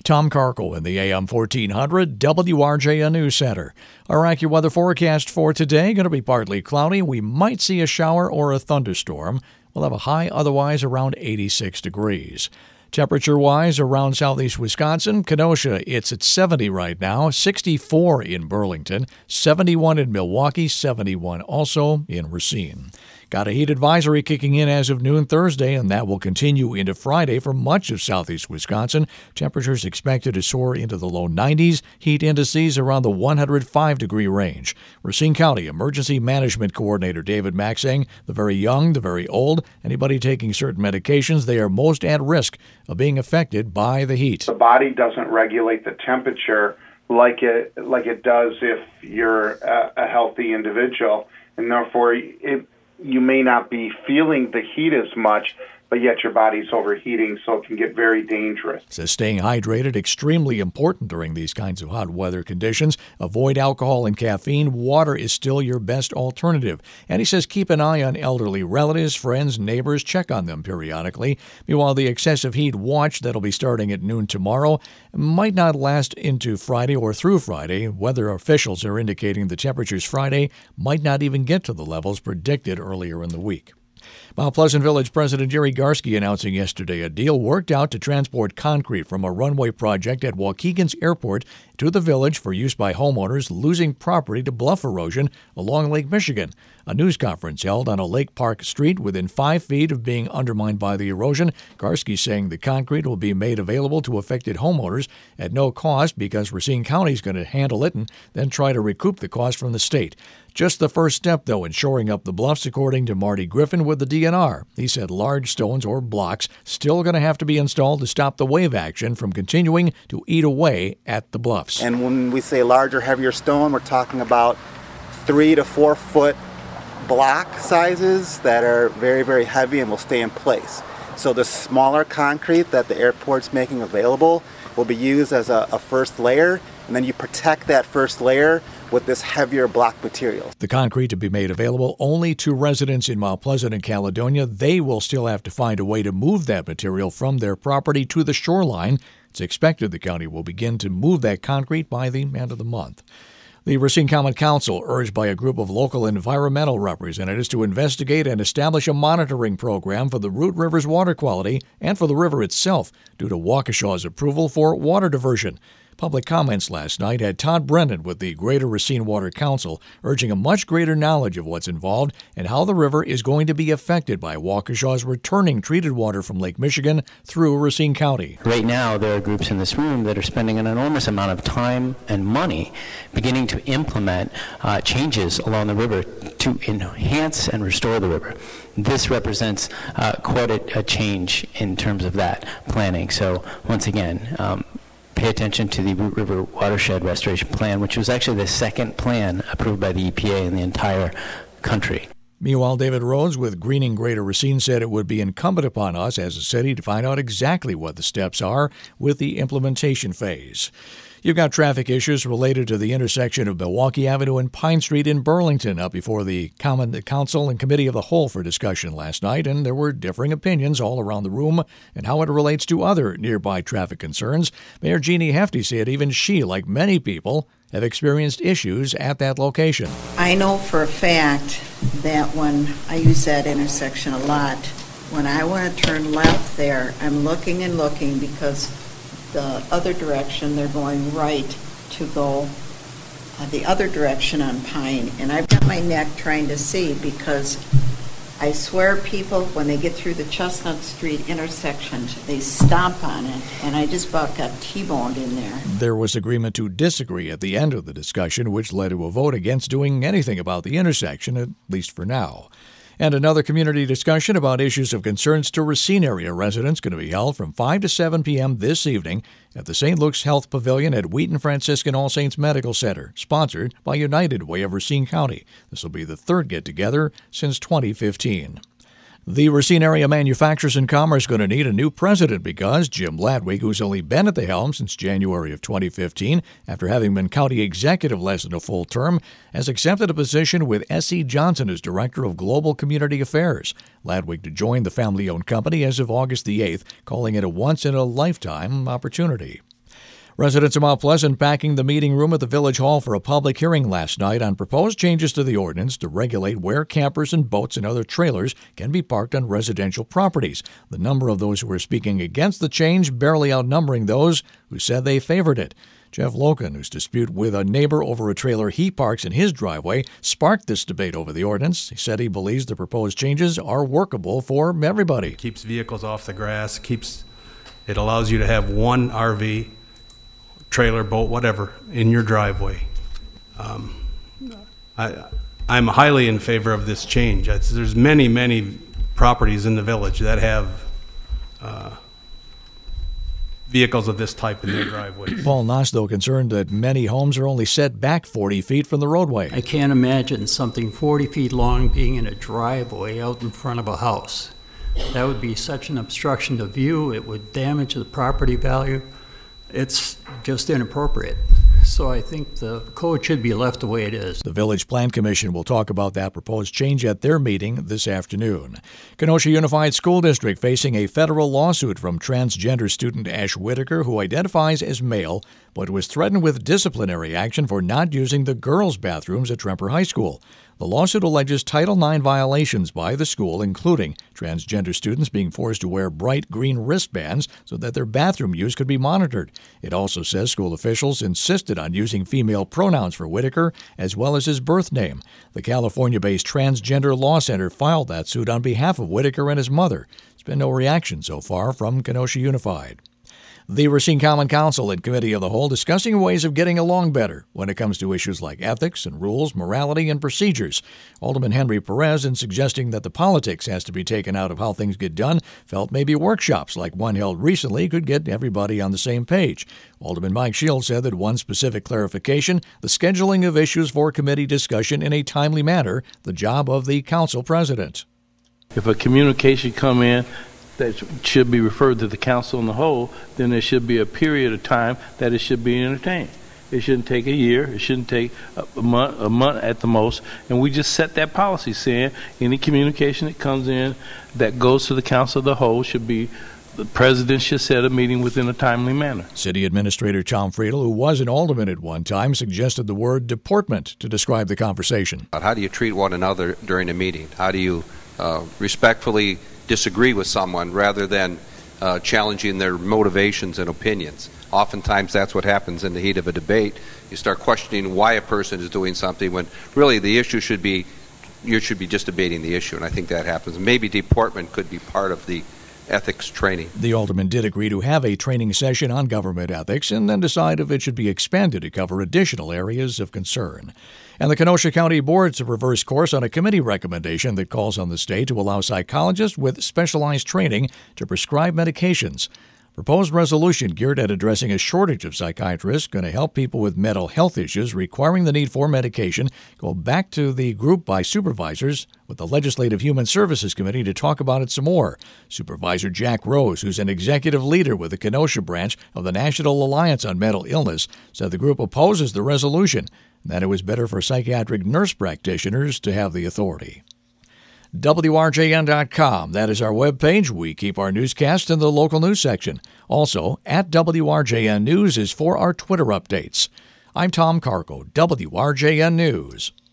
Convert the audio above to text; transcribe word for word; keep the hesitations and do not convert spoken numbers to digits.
Tom Carkle in the A M fourteen hundred W R J A News Center. Our AccuWeather forecast for today going to be partly cloudy. We might see a shower or a thunderstorm. We'll have a high otherwise around eighty-six degrees. Temperature-wise, around southeast Wisconsin, Kenosha, it's at seventy right now, sixty-four in Burlington, seventy-one in Milwaukee, seventy-one also in Racine. Got a heat advisory kicking in as of noon Thursday, and that will continue into Friday for much of southeast Wisconsin. Temperatures expected to soar into the low nineties, heat indices around the one hundred five degree range. Racine County Emergency Management Coordinator David Mack saying the very young, the very old, anybody taking certain medications, they are most at risk of being affected by the heat. The body doesn't regulate the temperature like it like it does if you're a, a healthy individual, and therefore it you may not be feeling the heat as much, but yet your body's overheating, so it can get very dangerous. Says staying hydrated extremely important during these kinds of hot weather conditions. Avoid alcohol and caffeine. Water is still your best alternative. And he says keep an eye on elderly relatives, friends, neighbors. Check on them periodically. Meanwhile, the excessive heat watch that'll be starting at noon tomorrow might not last into Friday or through Friday. Weather officials are indicating the temperatures Friday might not even get to the levels predicted earlier in the week. Mount Pleasant Village President Jerry Garski announcing yesterday a deal worked out to transport concrete from a runway project at Waukegan's airport to the village for use by homeowners losing property to bluff erosion along Lake Michigan. A news conference held on a Lake Park street within five feet of being undermined by the erosion. Garski saying the concrete will be made available to affected homeowners at no cost because Racine County is going to handle it and then try to recoup the cost from the state. Just the first step, though, in shoring up the bluffs, according to Marty Griffin with the D N R. He said large stones or blocks still going to have to be installed to stop the wave action from continuing to eat away at the bluffs. And when we say larger, heavier stone, we're talking about three to four foot block sizes that are very, very heavy and will stay in place. So the smaller concrete that the airport's making available will be used as a, a first layer, and then you protect that first layer with this heavier block material. The concrete to be made available only to residents in Mount Pleasant and Caledonia. They will still have to find a way to move that material from their property to the shoreline. It's expected the county will begin to move that concrete by the end of the month. The Racine Common Council, urged by a group of local environmental representatives to investigate and establish a monitoring program for the Root River's water quality and for the river itself due to Waukesha's approval for water diversion. Public comments last night had Todd Brennan with the Greater Racine Water Council urging a much greater knowledge of what's involved and how the river is going to be affected by Waukesha's returning treated water from Lake Michigan through Racine County. Right now, there are groups in this room that are spending an enormous amount of time and money beginning to implement uh, changes along the river to enhance and restore the river. This represents uh, quite a, a change in terms of that planning. So once again, um, pay attention to the Root River Watershed Restoration Plan, which was actually the second plan approved by the E P A in the entire country. Meanwhile, David Rhodes with Greening Greater Racine said it would be incumbent upon us as a city to find out exactly what the steps are with the implementation phase. You've got traffic issues related to the intersection of Milwaukee Avenue and Pine Street in Burlington up before the Common Council and Committee of the Whole for discussion last night, and there were differing opinions all around the room and how it relates to other nearby traffic concerns. Mayor Jeannie Hefty said even she, like many people, have experienced issues at that location. I know for a fact that when I use that intersection a lot, when I want to turn left there, I'm looking and looking because the other direction, they're going right to go uh, the other direction on Pine. And I've got my neck trying to see because I swear people, when they get through the Chestnut Street intersection, they stomp on it. And I just about got T-boned in there. There was agreement to disagree at the end of the discussion, which led to a vote against doing anything about the intersection, at least for now. And another community discussion about issues of concerns to Racine area residents going to be held from five to seven p.m. this evening at the Saint Luke's Health Pavilion at Wheaton Franciscan All Saints Medical Center, sponsored by United Way of Racine County. This will be the third get-together since twenty fifteen. The Racine area Manufacturers and Commerce going to need a new president because Jim Ladwig, who's only been at the helm since January of twenty fifteen, after having been county executive less than a full term, has accepted a position with S E. Johnson as Director of Global Community Affairs. Ladwig to join the family-owned company as of August the eighth, calling it a once-in-a-lifetime opportunity. Residents of Mount Pleasant packing the meeting room at the Village Hall for a public hearing last night on proposed changes to the ordinance to regulate where campers and boats and other trailers can be parked on residential properties. The number of those who were speaking against the change barely outnumbering those who said they favored it. Jeff Loken, whose dispute with a neighbor over a trailer he parks in his driveway, sparked this debate over the ordinance. He said he believes the proposed changes are workable for everybody. It keeps vehicles off the grass, keeps it allows you to have one R V, trailer, boat, whatever, in your driveway. Um, I, I'm highly in favor of this change. It's, there's many, many properties in the village that have uh, vehicles of this type in their driveways. Paul Noss, though, concerned that many homes are only set back forty feet from the roadway. I can't imagine something forty feet long being in a driveway out in front of a house. That would be such an obstruction to view. It would damage the property value. It's just inappropriate. So I think the code should be left the way it is. The Village Plan Commission will talk about that proposed change at their meeting this afternoon. Kenosha Unified School District facing a federal lawsuit from transgender student Ash Whitaker, who identifies as male, but was threatened with disciplinary action for not using the girls' bathrooms at Tremper High School. The lawsuit alleges Title nine violations by the school, including transgender students being forced to wear bright green wristbands so that their bathroom use could be monitored. It also says school officials insisted on using female pronouns for Whitaker as well as his birth name. The California-based Transgender Law Center filed that suit on behalf of Whitaker and his mother. There's been no reaction so far from Kenosha Unified. The Racine Common Council and Committee of the Whole discussing ways of getting along better when it comes to issues like ethics and rules, morality, and procedures. Alderman Henry Perez, in suggesting that the politics has to be taken out of how things get done, felt maybe workshops like one held recently could get everybody on the same page. Alderman Mike Shields said that one specific clarification, the scheduling of issues for committee discussion in a timely manner, the job of the council president. If a communication come in that should be referred to the council in the whole, then there should be a period of time that it should be entertained. It shouldn't take a year. It shouldn't take a month, a month at the most. And we just set that policy saying any communication that comes in that goes to the council of the whole should be, the president should set a meeting within a timely manner. City Administrator Tom Friedel, who was an alderman at one time, suggested the word deportment to describe the conversation. How do you treat one another during a meeting? How do you uh, respectfully disagree with someone rather than uh, challenging their motivations and opinions? Oftentimes that's what happens in the heat of a debate. You start questioning why a person is doing something when really the issue should be, you should be just debating the issue, and I think that happens. Maybe deportment could be part of the ethics training. The alderman did agree to have a training session on government ethics and then decide if it should be expanded to cover additional areas of concern. And the Kenosha County Board to reverse course on a committee recommendation that calls on the state to allow psychologists with specialized training to prescribe medications. Proposed resolution geared at addressing a shortage of psychiatrists going to help people with mental health issues requiring the need for medication go back to the group by supervisors with the Legislative Human Services Committee to talk about it some more. Supervisor Jack Rose, who's an executive leader with the Kenosha branch of the National Alliance on Mental Illness, said the group opposes the resolution and that it was better for psychiatric nurse practitioners to have the authority. W R J N dot com. That is our webpage. We keep our newscast in the local news section. Also, at W R J N News is for our Twitter updates. I'm Tom Carco, W R J N News.